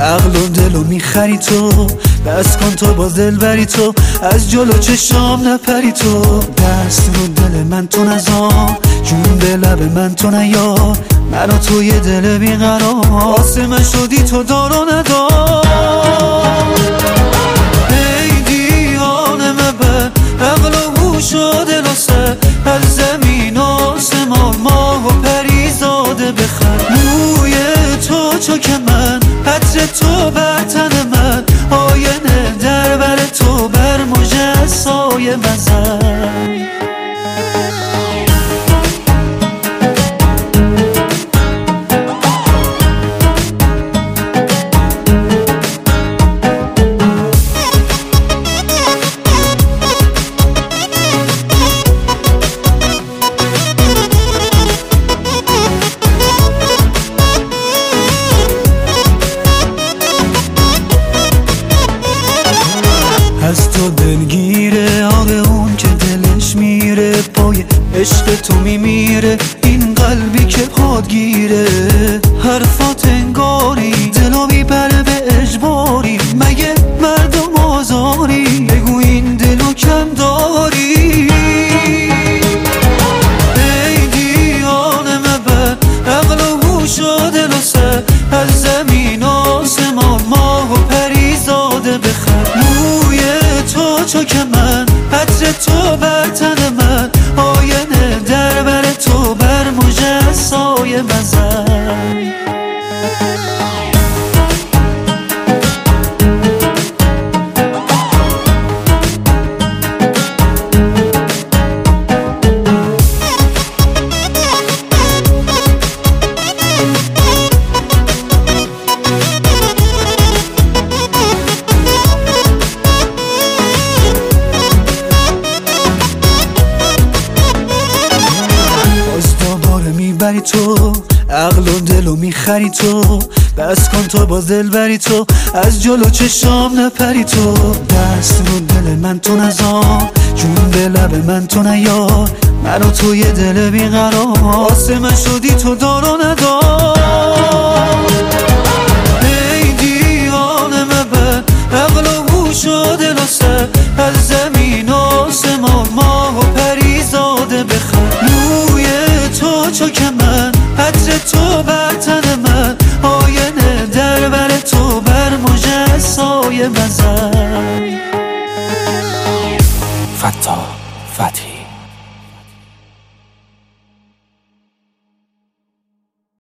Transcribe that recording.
عقل و دلو میخری تو، بس کن تو با دل بری تو، از جلو چشام نپری تو. دست رو دل من تو نزار، جون به لب من تو نیار، منو تو یه دل بیقرار، واسه من شدی تو دار و ندار. ای دیوانه مبر عقل و هوش و دل و سر، از زمین و آسمان ماه و پریزاده بخر. موی تو چاک من، عطر تو بر تن من، آینه در بر تو بر مژه سایه بزن. از تو دلگیره آب اون که دلش میره، پای عشق تو میمیره این قلبی که پادگیره. حرفات انگاری دلو میبره به اجباری، مگه مردم آزاری؟ بگو این دلو کم داری. ای دیوانه مبر عقل و هوش و دل و سر، از زمین و آسمان ماه و پریزاده بخر. تو چاک من، عطر تو بر تن من، آینه در بر تو بر مژه سایه بزن. میبری تو عقل و دلو میخری تو، بس کن تو با دل بری تو، از جلو چشام نپری تو. دست رو دل من تو نزار، جون به لب من تو نیار، منو تو یه دل بیقرار، واسه من شدی تو دار و ندار. ای دیوانه مبر عقل و هوش و دل و سر، از زمین و آسمان ماه و پریزاده بخر. موی تو چاک من، عطر تو بر تن من، آینه در بر تو بر مژه سایه بزن. فتاح فتحی